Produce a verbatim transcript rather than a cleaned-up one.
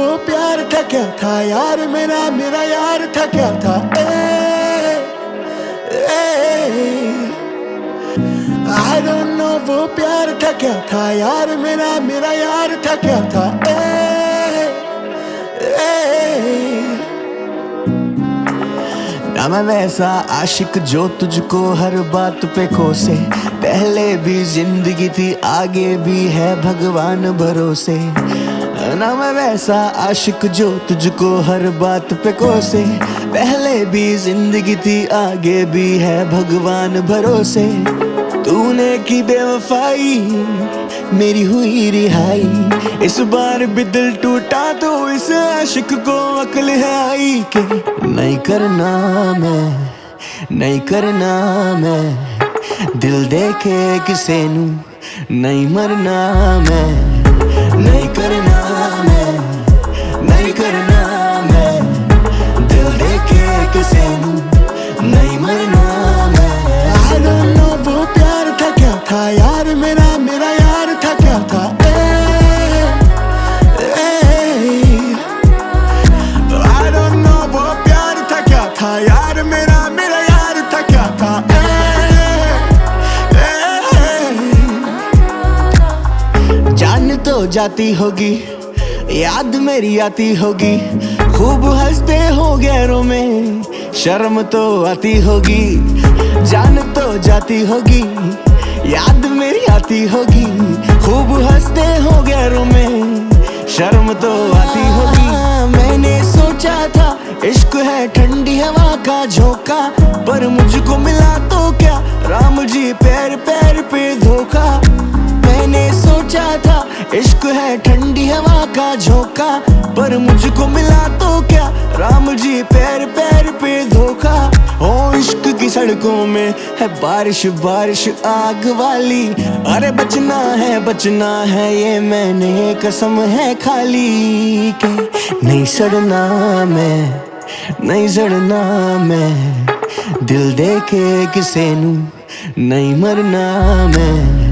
वो प्यार था क्या था यार, मेरा मेरा यार था क्या था। ए, ए, I don't know वो प्यार था क्या था यार, मेरा मेरा यार था क्या था। ए, ए, ना मैं वैसा आशिक जो तुझको हर बात पे कोसे, पहले भी जिंदगी थी आगे भी है भगवान भरोसे। ना मैं वैसा आशिक जो तुझको हर बात पे कोसे, पहले भी जिंदगी थी आगे भी है भगवान भरोसे। तूने की बेवफाई मेरी हुई रिहाई, इस बार भी दिल टूटा तो इस आशिक को अक्ल है आई के नहीं करना मैं, नहीं करना मैं, दिल देके किसे नू नहीं मरना मैं, नहीं करना मैं, नहीं करना मैं, दिल देके किसे नू नहीं मरना मैं। I don't know वो प्यार था क्या था यार, मेरा मेरा यार था क्या था। ए, ए, I don't know वो प्यार था क्या था यार, मेरा मेरा यार था क्या था। ए, ए, जान तो जाती होगी, याद मेरी आती होगी, खूब हंसते हो गैरों में शर्म तो आती होगी। जान तो जाती होगी, याद मेरी आती होगी, खूब हंसते हो गैरों में शर्म तो आती होगी। मैंने सोचा था इश्क है ठंडी हवा का झोंका, पर मुझको मिला तो क्या राम जी पैर पैर पे धोखा। मैंने सोचा था इश्क है ठंडी हवा का झोंका, पर मुझको मिला तो क्या राम जी पैर पैर पे धोखा। ओ इश्क की सड़कों में है बारिश बारिश आग वाली, अरे बचना है बचना है ये मैंने कसम है खाली के नहीं सड़ना मैं, नहीं सड़ना मैं, दिल देके किसे नू नहीं मरना मैं।